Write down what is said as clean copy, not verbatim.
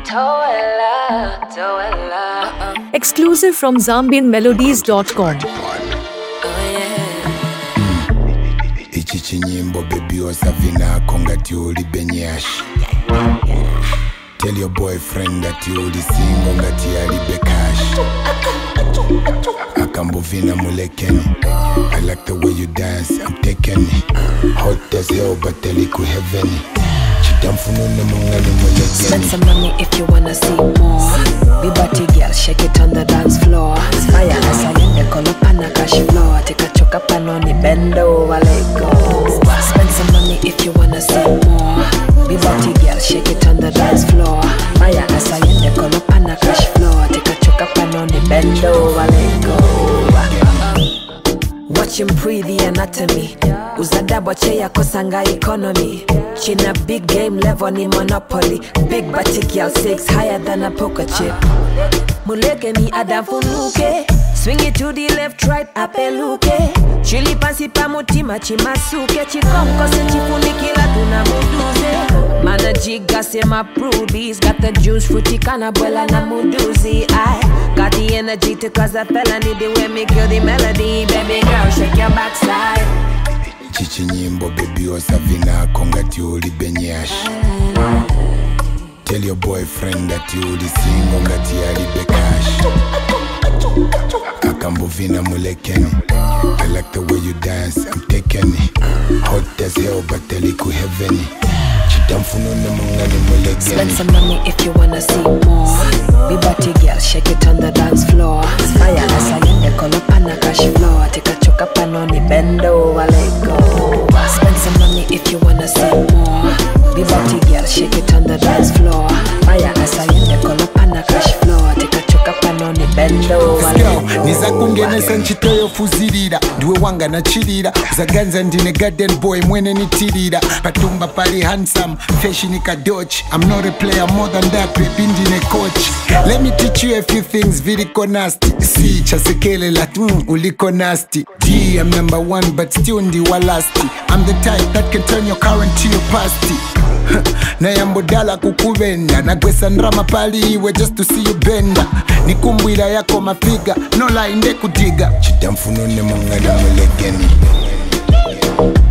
Exclusive from ZambianMelodies.com. Ichi nyimbo baby osavina kongati uli benyash. Tell your boyfriend that you uli single ngati alibe cash. Akambovina mulekeni. I like the way you dance, I'm taking it. Hot as hell but teliku heaven. Spend some money if you wanna see more. Be body girl, shake it on the dance floor. Fire as I am, they call up on a cash floor. Take a choke up and on it, bend over, let go. Spend some money if you wanna see more. Be body girl, shake it on the dance floor. Fire as I am, they call up on a cash floor. Take a choke up and on it, bend over, let go. Watch him pre the anatomy. Uzadabwa cheya kosanga economy. China big game level ni monopoly. Big body girl 6 higher than a poker chip. Muleke mi adafunuke. Swing it to the left, right, apeluke. Chili pasi pa mutima chimasuke. Chikonko se chifunikila tunamuduze. Mana jiga se ma prudies. Got the juice, fruity canabuela na muduzi. I got the energy to cause a fella. Need the way me kill the melody. Baby girl, shake your backside. Chichi nyimbo baby osavina kongati uli benyash. Tell your boyfriend that you uli single ngati alibe cash. Akambovina mulekeni. I like the way you dance, I'm taking it. Hot as hell but teliku heaven. Spend some money if you wanna see more. Be body girl, shake it on the dance floor. Fire as I am, they call up on a cash floor. Take a choke up and on it, bend over, let go. Spend some money if you wanna see more. Be body girl, shake it on the dance floor. Fire as I am, they call up on a cash floor. Take a choke up and on it, bend over, let go. Niza kungenesa nchitoyo fuzirira. Duwe wanga na chirira. Zaganza ndine garden boy mwene nitirira. Patumba pali handsome, fashion ikadochi. I'm not a player more than that, baby ndine coach. Let me teach you a few things, viriko nasty. Si, chasekele la uliko nasty. D, I'm number one but still ndiwa lasty. I'm the type that can turn your current to your pasty. Na yambodala kukubenda. Nagwesa nrama pali iwe just to see you benda. Nikumbwira yako mafiga, no lie nde kudiga. Chitamfunone mangani mulekeni.